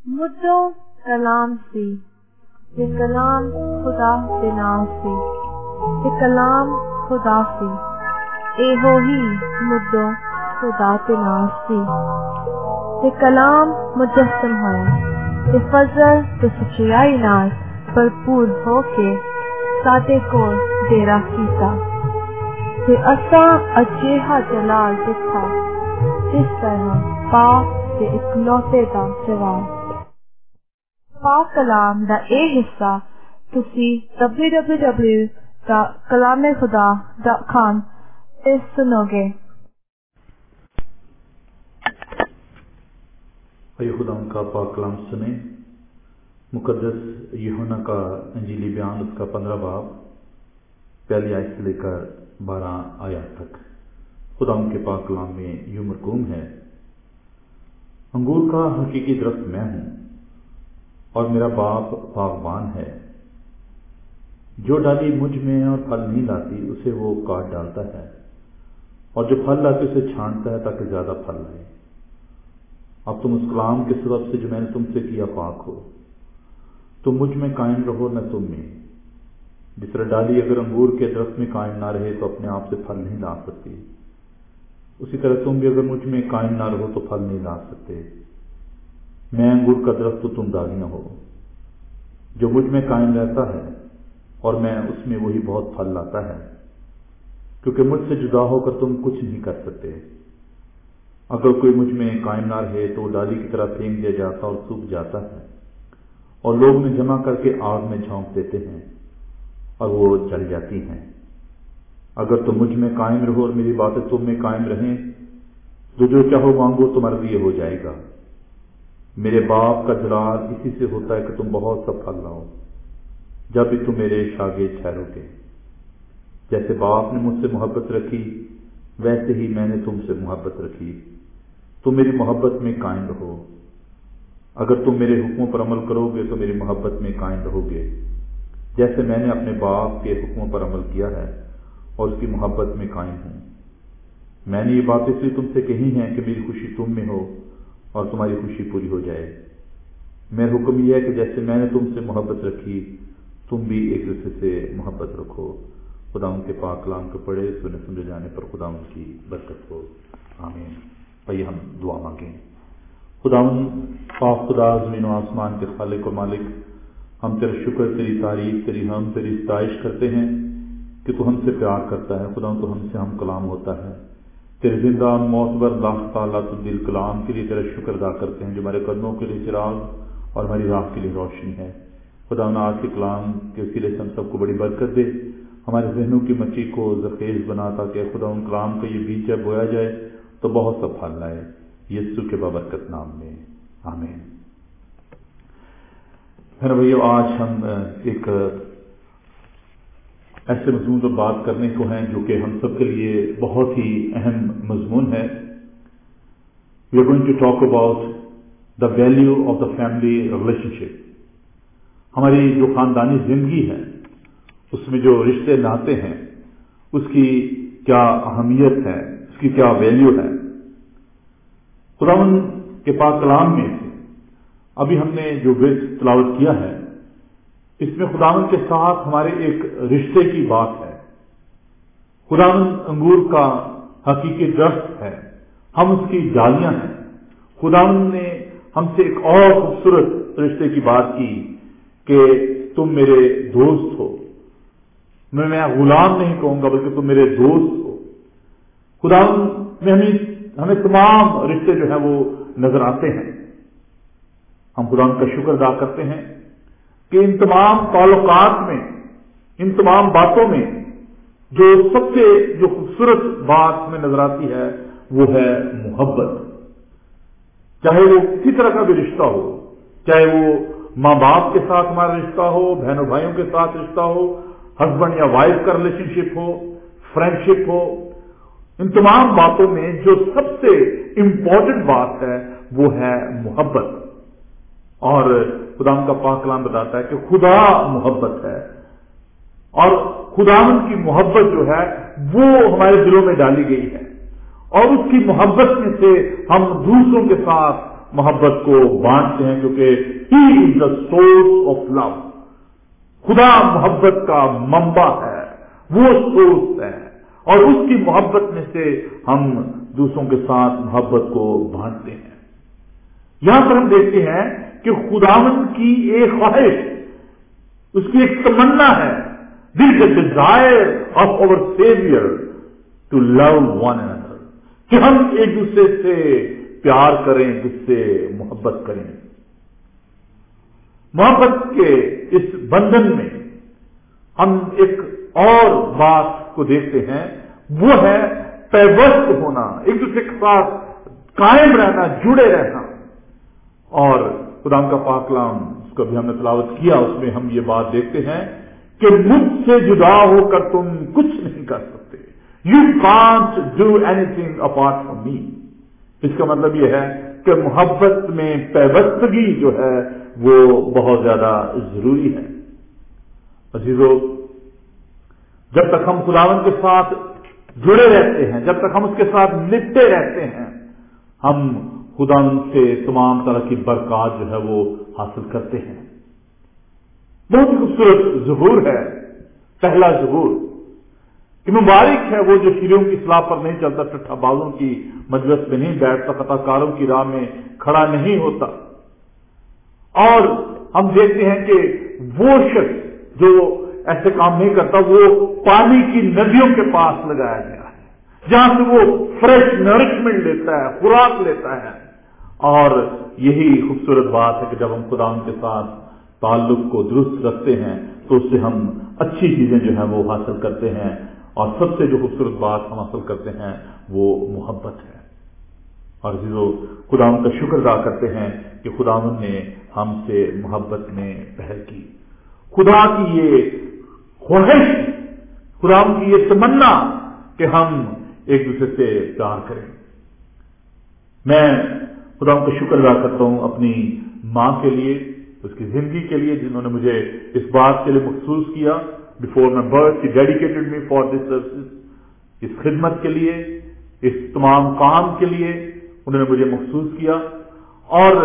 मुद्दों कलाम सी ये कलाम खुदा से नाम सी ये कलाम खुदा सी ए हो ही मुद्दों खुदा के नाम सी ये कलाम मुजस्सम है ये फजल ते सच्चाई नाल भरपूर होके साडे कोल डेरा कीता ते असां अजिहा जलाल दिता जिस तरह पाक ते इकलौते दा जवाब पाक कलाम दा ए हिस्सा तुसी www.kalamekhуда.com ते सुनोगे। आइए खुदा का पाक कलाम सुने। मुकद्दस यूहन्ना का इंजीली बयान उसका 15 बाब पहली आयत से लेकर 12 आयत तक खुदा के पाक कलाम में यूं मरकूम है, अंगूर का हकीकी दरख्त मैं हूं और मेरा बाप बागबान है। जो डाली मुझ में और फल नहीं लाती उसे वो काट डालता है और जो फल लाती उसे छांटता है ताकि ज्यादा फल लाए। अब तुम उस कलाम के सबब से जो मैंने तुमसे किया पाक हो। तुम मुझ में कायम रहो न तुम में। जिस तरह डाली अगर अंगूर के दरख्त में कायम ना रहे तो अपने आप से फल नहीं ला सकती, उसी तरह तुम भी अगर मुझ में कायम ना रहो तो फल नहीं ला सकते। मैं अंगूर का दरख्त तो तुम डालियां हो। जो मुझ में कायम रहता है और मैं उसमें वही बहुत फल लाता है, क्योंकि मुझसे जुदा होकर तुम कुछ नहीं कर सकते। अगर कोई मुझ में कायम ना रहे तो वो डाली की तरह फेंक दिया जाता और सूख जाता है और लोग उन्हें जमा करके आग में झोंक देते हैं और वो जल जाती हैं। अगर तुम मुझ में कायम रहो और मेरी बातें तुम में कायम रहें तो जो चाहो मांगो तुम्हारे लिए हो जाएगा। मेरे बाप का जलाल इसी से होता है कि तुम बहुत सा फल लाओ, जब भी तुम मेरे शागिर्द ठहरोगे। जैसे बाप ने मुझसे मोहब्बत रखी वैसे ही मैंने तुमसे मोहब्बत रखी। तुम मेरी मोहब्बत में कायम रहो। अगर तुम मेरे हुक्मों पर अमल करोगे तो मेरी मोहब्बत में कायम रहोगे, जैसे मैंने अपने बाप के हुक्मों पर अमल किया है और उसकी मोहब्बत में कायम हूं। मैंने ये बात इसलिए तुमसे कही है कि मेरी खुशी तुम में हो और तुम्हारी खुशी पूरी हो जाए। मेरा हुक्म यह है कि जैसे मैंने तुमसे मोहब्बत रखी तुम भी एक दूसरे से मोहब्बत रखो। खुदा उनके पाक कलाम को पढ़े सुने सुने जाने पर खुदा उनकी बरकत हो, आमीन। आइए हम दुआ मांगें। खुदा पाक खुदा ज़मीन और आसमान के खालिक और मालिक, हम तेरा शुक्र तेरी तारीफ तेरी हम तेरी सताइश करते हैं कि तू हमसे प्यार करता है। खुदा तो हमसे हम कलाम होता है। तेरे जिंदा मौतबर लाख ताला दिल कलाम के लिए तेरा शुक्र अदा करते हैं जो हमारे कदमों के लिए चिराग और हमारी राह के लिए रोशनी है। खुदा आज के कलाम के वसीले से हम सबको बड़ी बरकत दे, हमारे जहनों की मट्टी को जखेज बना ताकि खुदा उन कलाम का ये बीज जब बोया जाए तो बहुत सा फल लाए। यीशु के बाबरकत नाम में आमीन। फिर भैया आज हम एक ऐसे मजमून पर बात करने को हैं जो कि हम सब के लिए बहुत ही अहम मजमून है। We are going to talk about the value of the family relationship. हमारी जो खानदानी जिंदगी है उसमें जो रिश्ते नाते हैं उसकी क्या अहमियत है, उसकी क्या वैल्यू है। खुदावन के पाक कलाम में अभी हमने जो वर्स तिलावत किया है इसमें खुदावन के साथ हमारे एक रिश्ते की बात है। खुदावन अंगूर का हकीकी दरख्त है, हम उसकी डालियां हैं। खुदावन ने हमसे एक और खूबसूरत रिश्ते की बात की कि तुम मेरे दोस्त हो। मैं गुलाम नहीं कहूंगा बल्कि तुम मेरे दोस्त हो। खुदावन में हमें तमाम रिश्ते जो है वो नजर आते हैं। हम खुदावन का शुक्र अदा करते हैं कि इन तमाम ताल्लुकात में, इन तमाम बातों में जो सबसे जो खूबसूरत बात हमें नजर आती है वो है मोहब्बत। चाहे वो किसी तरह का भी रिश्ता हो, चाहे वो माँ बाप के साथ हमारा रिश्ता हो, बहनों भाइयों के साथ रिश्ता हो, हस्बैंड या वाइफ का रिलेशनशिप हो, फ्रेंडशिप हो, इन तमाम बातों में जो सबसे इंपॉर्टेंट बात है वो है मोहब्बत। और खुदा का पाक कलाम बताता है कि खुदा मोहब्बत है और खुदावन की मोहब्बत जो है वो हमारे दिलों में डाली गई है और उसकी मोहब्बत में से हम दूसरों के साथ मोहब्बत को बांटते हैं, क्योंकि he is the source of love. खुदा मोहब्बत का मंबा है, वो सोर्स है, और उसकी मोहब्बत में से हम दूसरों के साथ मोहब्बत को बांटते हैं। यहां पर हम देखते हैं कि खुदावंद की एक ख्वाहिश, उसकी एक तमन्ना है, this is the desire of our saviour to love one another, कि हम एक दूसरे से प्यार करें, जिससे मोहब्बत करें। मोहब्बत के इस बंधन में हम एक और बात को देखते हैं, वो है पैवस्त होना, एक दूसरे के साथ कायम रहना, जुड़े रहना। और खुदा का पाक कलाम, उसको भी हमने तिलावत किया, उसमें हम ये बात देखते हैं कि मुझसे जुदा होकर तुम कुछ नहीं कर सकते, you can't do anything apart from me. इसका मतलब यह है कि मोहब्बत में पैवस्तगी जो है वो बहुत ज्यादा जरूरी है। अजीजों, जब तक हम खुदावंद के साथ जुड़े रहते हैं, जब तक हम उसके साथ लिपटे रहते हैं, हम खुदावंद से तमाम तरह की बरकत जो है वो हासिल करते हैं। बहुत ही खूबसूरत ज़बूर है, पहला ज़बूर, कि मुबारक है वो जो शीरों की सलाह पर नहीं चलता, टट्ठाबाजों की मजलिस में नहीं बैठता, खताकारों की राह में खड़ा नहीं होता। और हम देखते हैं कि वो शख्स जो ऐसे काम नहीं करता, वो पानी की नदियों के पास लगाया गया है, जहां से वो फ्रेश नरिशमेंट लेता है, खुराक लेता है। और यही खूबसूरत बात है कि जब हम खुदा के साथ ताल्लुक को दुरुस्त रखते हैं तो उससे हम अच्छी चीजें जो है वो हासिल करते हैं। और सबसे जो खूबसूरत बात हम हासिल करते हैं वो मोहब्बत है। और जो खुदावंद का शुक्र अदा करते हैं कि खुदावंद ने हमसे मोहब्बत में पहल की। खुदा की ये ख्वाहिश, खुदावंद की ये तमन्ना कि हम एक दूसरे से प्यार करें। मैं खुदावंद का शुक्र अदा करता हूं अपनी मां के लिए, उसकी जिंदगी के लिए, जिन्होंने मुझे इस बात के लिए मखसूस किया, before my birth he dedicated me for this service, इस खिदमत के लिए, इस तमाम काम के लिए उन्होंने मुझे मखसूस किया। और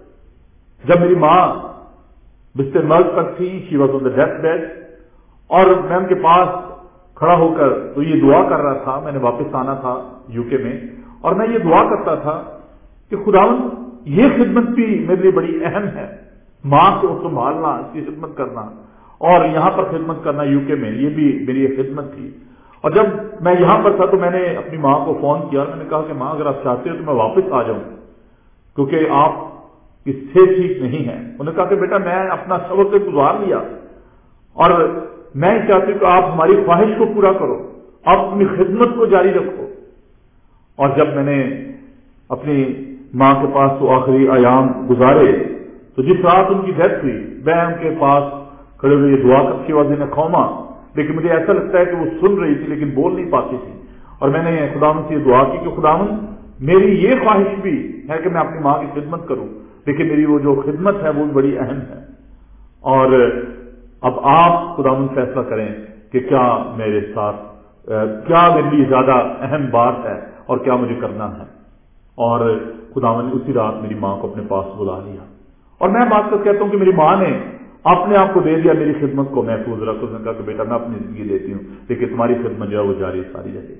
जब मेरी मां बिस्तर मर्द पर थी, she was on the death bed, और मैं उनके पास खड़ा होकर तो ये दुआ कर रहा था, मैंने वापस आना था यूके में, और मैं ये दुआ करता था कि खुदावंद ये खिदमत भी मेरे लिए बड़ी अहम है, मां को संभालना, इसकी खिदमत करना, और यहां पर खिदमत करना यूके में, ये भी मेरी एक खिदमत थी। और जब मैं यहां पर था तो मैंने अपनी मां को फोन किया और मैंने कहा कि मां, अगर आप चाहते हो तो मैं वापस आ जाऊं, क्योंकि आप इससे ठीक नहीं है। उन्होंने कहा कि बेटा, मैं अपना सबक गुजार लिया और मैं चाहती हूं कि आप हमारी ख्वाहिश को पूरा करो, आप अपनी खिदमत को जारी रखो। और जब मैंने अपनी मां के पास तो आखिरी आयाम गुजारे, तो जिस रात उनकी डेथ हुई, मैं उनके पास खड़े हुए दुआ करती वाजी ने खौमा, लेकिन मुझे ऐसा लगता है कि वो सुन रही थी लेकिन बोल नहीं पाती थी। और मैंने खुदावंद से दुआ की कि खुदावंद, मेरी ये ख्वाहिश भी है कि मैं अपनी मां की खिदमत करूं, लेकिन मेरी वो जो खिदमत है वो भी बड़ी अहम है। और अब आप खुदावंद फैसला करें कि क्या मेरे साथ, क्या मेरे लिए ज्यादा अहम बात है और क्या मुझे करना है। और खुदावंद ने उसी रात मेरी मां को अपने पास बुला लिया। और मैं बात कर कहता हूं कि मेरी मां ने अपने आप को दे दिया मेरी खिदमत को महफूज रखो। उसने कहा कि बेटा, मैं अपनी जिंदगी देती हूं, लेकिन तुम्हारी खिदमत जो है वो जारी सारी रहे।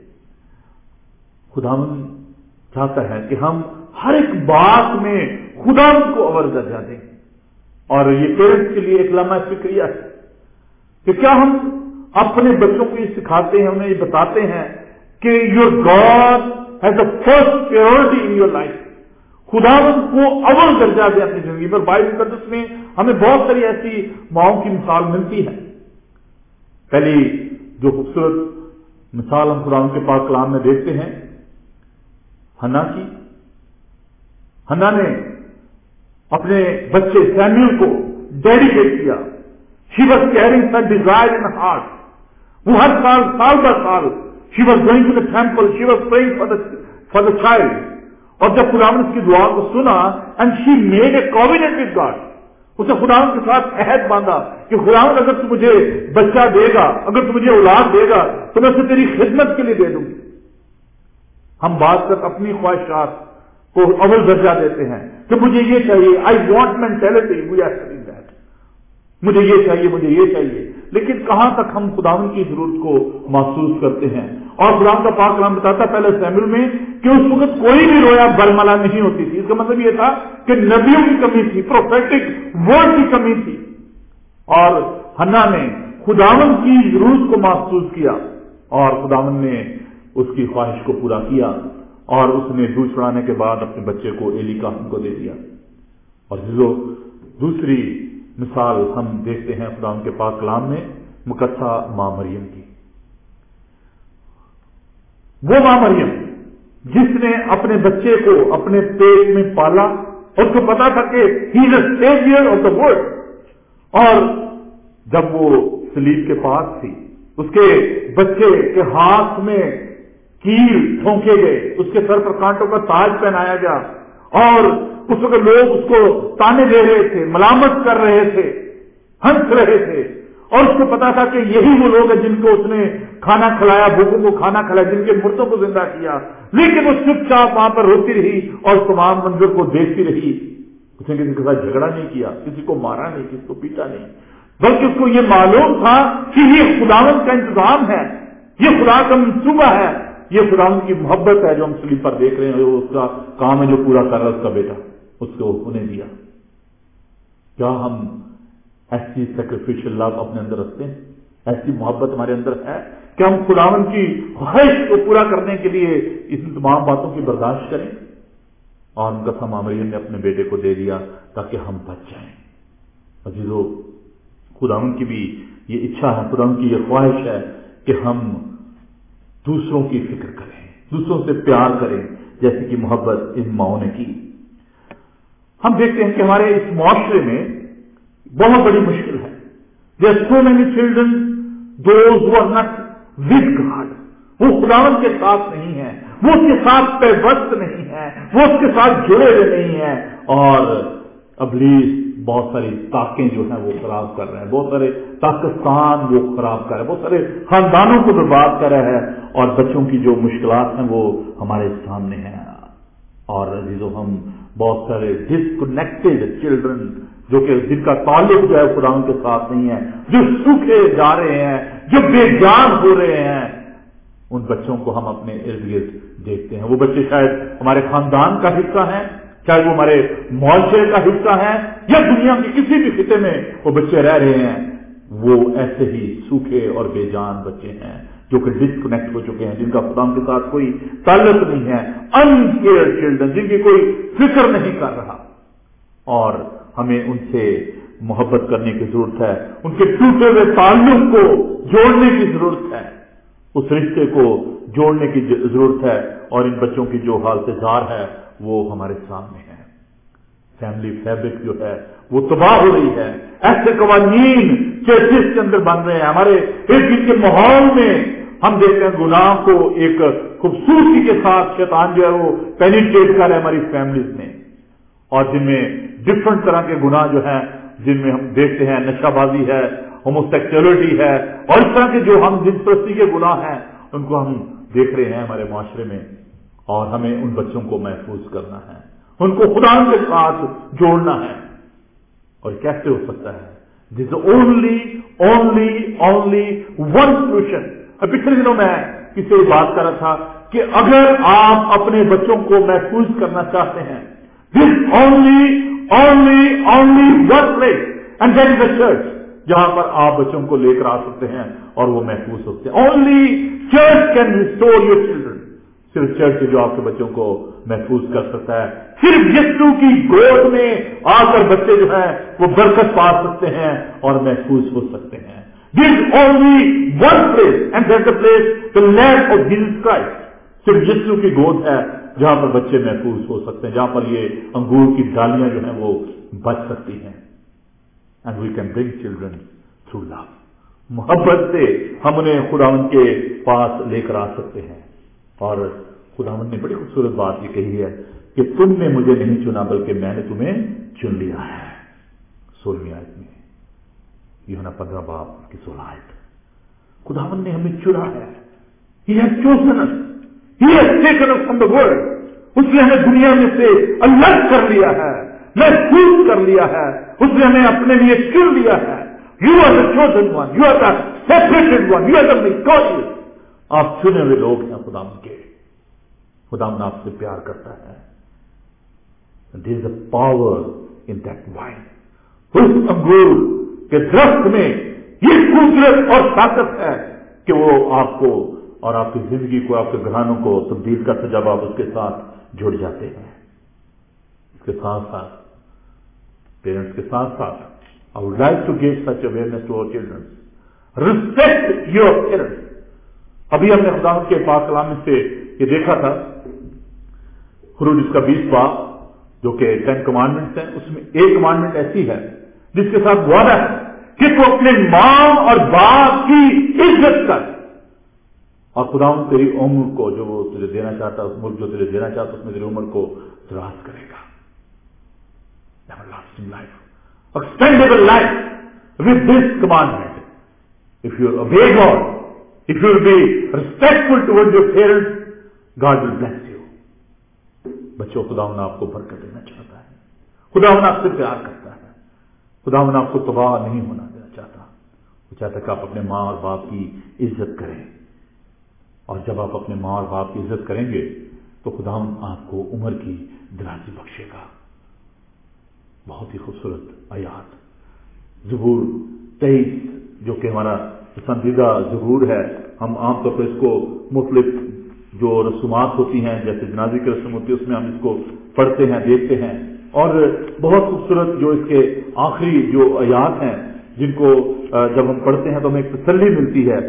खुदावंद चाहता है कि हम हर एक बात में खुदावंद को अव्वल दर्जा दें। और ये पेरेंट्स के लिए एक लम्हा फिक्रिया है कि क्या हम अपने बच्चों को ये सिखाते हैं, उन्हें ये बताते हैं कि your God has the first priority in your life, खुदावंद को अव्वल दर्जा दे अपनी जिंदगी पर। बाइबल मुकद्दस में हमें बहुत सारी ऐसी माओं की मिसाल मिलती है। पहली जो खूबसूरत मिसाल हम खुदावंद के पाक कलाम में देखते हैं, हन्ना की। हन्ना ने अपने बच्चे सैमुएल को डेडिकेट किया। She was caring such desire in heart. वो हर साल, साल बर साल, she was going to the temple, she was praying for the child. और जब खुदावंद उसकी दुआ को सुना, and she made a covenant with God, उसने खुदावंद के साथ अहद बांधा कि खुदावंद, अगर तू मुझे बच्चा देगा, अगर तू मुझे औलाद देगा, तो मैं उसे तेरी खिदमत के लिए दे दूंगी। हम बात कर अपनी ख्वाहिशात को अव्वल दर्जा देते हैं कि मुझे ये चाहिए, I want mentality, we are saying that, मुझे ये चाहिए, मुझे ये चाहिए। लेकिन कहां तक हम खुदावन की जरूरत को महसूस करते हैं? और खुदावन का पाक कलाम बताता पहले सैमुएल में कि उस वक्त कोई भी रोया बरमला नहीं होती थी। इसका मतलब ये था कि नबियों की कमी थी, प्रोफेटिक वर्ड की कमी थी। और हन्ना ने खुदावन की जरूरत को महसूस किया और खुदावन ने उसकी ख्वाहिश को पूरा किया और उसने दूध चढ़ाने के बाद अपने बच्चे को एली का हमको दे दिया। और जो दूसरी मिसाल हम देखते हैं खुदावन के पाक कलाम में मुकद्दसा मां मरियम की। वो मां मरियम जिसने अपने बच्चे को अपने पेट में पाला, उसको पता था कि he is the saviour of the world. और जब वो सलीब के पास थी, उसके बच्चे के हाथ में कील ठोंके गए, उसके सर पर कांटों का ताज पहनाया गया और उस वक्त लोग उसको ताने दे रहे थे, मलामत कर रहे थे, हंस रहे थे। और उसको पता था कि यही वो लोग हैं जिनको उसने खाना खिलाया, भूखों को खाना खिलाया, जिनके मुर्दों को जिंदा किया। लेकिन वो चुपचाप वहां पर रोती रही और तमाम मंजर को देखती रही। उसने किसी के साथ झगड़ा नहीं किया, किसी को मारा नहीं, किसी को पीटा नहीं, बल्कि उसको ये मालूम था कि ये खुदावंद का इंतजाम है, ये खुदा का मंसूबा है, ये खुदावंद की मोहब्बत है जो हम सलीब पर देख रहे हैं। उसका काम है जो पूरा कर रहा है उसका बेटा, उसको उन्हें दिया। क्या हम ऐसी सैक्रिफिशियल लव अपने अंदर रखते हैं? ऐसी मोहब्बत हमारे अंदर है कि हम खुदावंद की ख्वाहिश को पूरा करने के लिए इन तमाम बातों की बर्दाश्त करें? और मुकद्दसा मां मरियम ने अपने बेटे को दे दिया ताकि हम बच जाएं। अजीजों, खुदावंद की भी ये इच्छा है, खुदावंद की ये ख्वाहिश है कि हम दूसरों की फिक्र करें, दूसरों से प्यार करें, जैसे कि मोहब्बत इन माओं ने की। हम देखते हैं कि हमारे इस मुआशरे में बहुत बड़ी मुश्किल है। There are so many children those who are not with God, वो खुदावंद के साथ नहीं है, वो उसके साथ पैवस्त नहीं है, वो उसके साथ जुड़े हुए नहीं है। और इब्लीस बहुत सारी ताकें जो हैं वो खराब कर रहे हैं, बहुत सारे ताकस्तान वो खराब कर रहे हैं, बहुत सारे खानदानों को बर्बाद कर रहे हैं और बच्चों की जो मुश्किलात हैं वो हमारे सामने हैं। और अजीजों, हम बहुत सारे डिस्कनेक्टेड चिल्ड्रन जो कि जिनका ताल्लुक जो है खुदा के साथ नहीं है, जो सूखे जा रहे हैं, जो बेजान हो रहे हैं, उन बच्चों को हम अपने इर्द गिर्द देखते हैं। वो बच्चे शायद हमारे खानदान का हिस्सा हैं, चाहे वो हमारे मुआशरे का हिस्सा है या दुनिया के किसी भी खिते में वो बच्चे रह रहे हैं, वो ऐसे ही सूखे और बेजान बच्चे हैं जो कि डिस्कनेक्ट हो चुके हैं, जिनका खुदा के साथ कोई ताल्लुक नहीं है, अनकेयर चिल्ड्रन, जिनकी कोई फिक्र नहीं कर रहा। और हमें उनसे मोहब्बत करने की जरूरत है, उनके टूटे हुए ताल्लुक को जोड़ने की जरूरत है, उस रिश्ते को जोड़ने की जरूरत है। और इन बच्चों की जो हालत जार है वो हमारे सामने है। फैमिली फैब्रिक जो है वो तबाह हो रही है, ऐसे कवानीन चर्चिस के अंदर बन रहे हैं। हमारे इर्द गिर्द के माहौल में हम देखते हैं गुनाह को एक खूबसूरती के साथ शैतान जो है वो पेनिट्रेट कर रहा है हमारी फैमिलीज में, और जिनमें डिफरेंट तरह के गुनाह जो हैं, जिनमें हम देखते हैं नशाबाजी है, होमोसेक्सुअलिटी है, और इस तरह के जो हम जिनप्रस्ती के गुनाह हैं उनको हम देख रहे हैं हमारे माशरे में। और हमें उन बच्चों को महफूज करना है, उनको खुदा के साथ जोड़ना है। और कैसे हो सकता है? This only only only one solution. पिछले दिनों मैं किसी से बात कर रहा था कि अगर आप अपने बच्चों को महफूज करना चाहते हैं, this only only only one place, and that is the church, जहां पर आप बच्चों को लेकर आ सकते हैं और वो महफूज होते हैं। Only church can restore your children. सिर्फ चर्च जो आपके बच्चों को महफूज कर सकता है। सिर्फ यीशु की गोद में आकर बच्चे जो हैं वो बरकत पा सकते हैं और महफूज हो सकते हैं। This only one place, and that's the place, the land of Jesus Christ. सिर्फ यीशु की गोद है जहां पर बच्चे महफूज हो सकते हैं, जहां पर ये अंगूर की डालियां जो हैं वो बच सकती हैं। And we can bring children through love. मोहब्बत से हम उन्हें खुदावंद के पास लेकर आ सकते हैं। और खुदावंद ने बड़ी खूबसूरत बात ये कही है कि तुमने मुझे नहीं चुना बल्कि मैंने तुम्हें चुन लिया है। 16वीं आयत में, यूहन्ना 15 बाब की 16 आयत। खुदावंद ने हमें चुना है। He has chosen us. He has taken us from the world. उसने हमें दुनिया में से अलग कर लिया है, महफूज कर लिया है, उसने हमें अपने लिए चुन लिया है। You are the chosen one, you are the separated one, you are the victorious. आप चुने हुए लोग हैं खुदाम के। खुदाम आपसे प्यार करता है। There is a power in that vine. उस अंगूर के दरख्त में ये कुदरत और ताकत है कि वो आपको और आपकी जिंदगी को, आपके घरानों को तब्दील करते जब आप उसके साथ जुड़ जाते हैं। इसके साथ साथ पेरेंट्स के साथ साथ I would like to give such awareness to our children. Respect your parents. अभी हमने खुदा के पाक कलाम से ये देखा था, खुरूज इसका 20 बाब जो कि 10 कमांडमेंट्स हैं, उसमें एक कमांडमेंट ऐसी है जिसके साथ वादा है कि तू अपने मां और बाप की इज्जत कर, और खुदा तेरी उम्र को जो वो तुझे देना चाहता है, उस मुल्क जो तुझे देना चाहता है, उसमें तेरी उम्र को दराज करेगा। Everlasting life, extendable life with this commandment. If you obey God, if you will be respectful toward your parents, God will bless you. बच्चों, खुदावंद आपको बरकत देना चाहता है। खुदावंद आपसे प्यार करता है। खुदावंद आपको तबाह नहीं होना देना चाहता। वो चाहता है कि आप अपने मां और बाप की इज्जत करें, और जब आप अपने मां और बाप की इज्जत करेंगे तो खुदावंद आपको उम्र की दराजी बख्शेगा। बहुत ही खूबसूरत आयात ज़बूर 23 जो कि हमारा पसंदीदा ज़बूर है। हम आमतौर पर इसको मुख्तलिफ जो रसूमात होती हैं, जैसे जनाजे की रस्म होती है, उसमें हम इसको पढ़ते हैं, देखते हैं, और बहुत खूबसूरत जो इसके आखिरी जो आयात हैं जिनको जब हम पढ़ते हैं तो हमें एक तसल्ली मिलती है।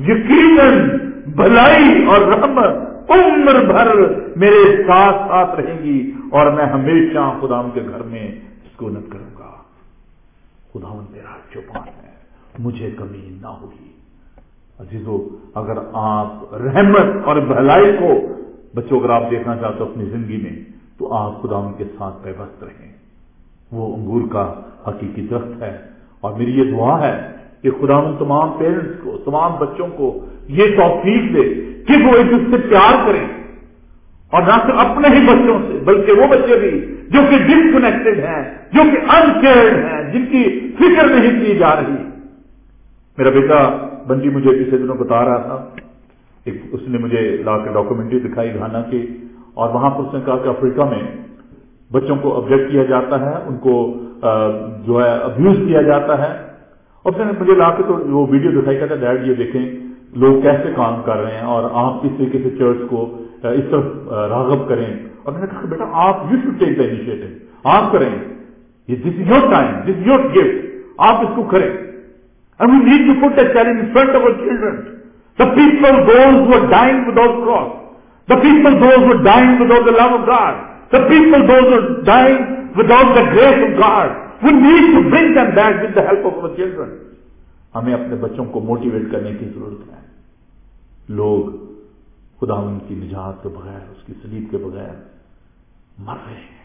यकीनन भलाई और रहमत उम्र भर मेरे साथ साथ रहेंगी और मैं हमेशा खुदावंद के घर में सुकूनत करूंगा। खुदावंद तेरा चौपान है, मुझे कमी ना होगी। अजीजों, अगर आप रहमत और भलाई को, बच्चों, अगर आप देखना चाहते हो अपनी जिंदगी में, तो आप खुदावंद के साथ पैबस्त रहें। वो अंगूर का हकीकी दरख्त है, और मेरी ये दुआ है कि खुदावंद तमाम पेरेंट्स को, तमाम बच्चों को ये तौफीक दे कि वो एक दूसरे से प्यार करें, और न सिर्फ अपने ही बच्चों से बल्कि वो बच्चे भी जो कि डिस्कनेक्टेड हैं, जो कि अनकेयर्ड हैं, जिनकी फिक्र नहीं की जा रही। मेरा बेटा बंटी मुझे पिछले दिनों बता रहा था, एक उसने मुझे लाकर डॉक्यूमेंट्री दिखाई घाना की, और वहां पर उसने कहा कि अफ्रीका में बच्चों को ऑब्जेक्ट किया जाता है, उनको जो है अब्यूज किया जाता है। और उसने मुझे लाकर तो वो वीडियो दिखाई, कहता डैड ये देखें लोग कैसे काम कर रहे हैं और आप किस तरीके से चर्च को इस तरफ रागब करें। और मैंने कहा बेटा आप you should take the initiative, आप करें, ये this is your time, this is your gift, आप इसको करें। And we need to put that challenge in front of our children. The people, those who are dying without cross. The people, those who are dying without the love of God. The people, those who are dying without the grace of God. We need to bring them back with the help of our children. हमें अपने बच्चों को motivate करने की जरूरत है। लोग खुदावंद की निजात के बगैर, उसकी सलीब के बगैर मर रहे हैं।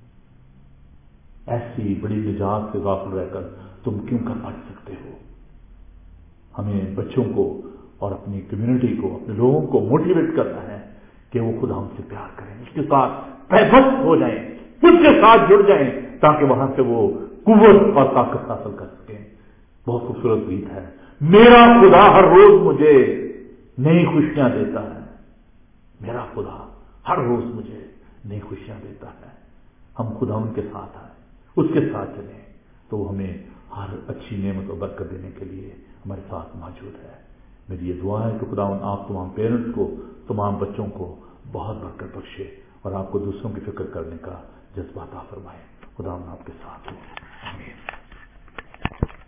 ऐसी बड़ी निजात से गाफिल रहकर तुम क्यों कर पा सकते हो? हमें बच्चों को और अपनी कम्युनिटी को, अपने लोगों को मोटिवेट करना है कि वो खुदा हमसे प्यार करें, उसके साथ पैबस्त हो जाएं, उसके साथ जुड़ जाएं, ताकि वहां से वो कुव्वत और ताकत हासिल कर सकें। बहुत खूबसूरत गीत है, मेरा खुदा हर रोज मुझे नई खुशियां देता है। मेरा खुदा हर रोज मुझे नई खुशियां देता है। हम खुदा उनके साथ आए, उसके साथ चलें, तो हमें हर अच्छी नेमत और बरकत देने के लिए हमारे साथ मौजूद है। मेरी ये दुआ है कि खुदावंद आप तमाम पेरेंट्स को, तमाम बच्चों को बहुत बरकत बख्शे और आपको दूसरों की फिक्र करने का जज्बा अता फरमाए। खुदावंद आपके साथ हो। आमीन।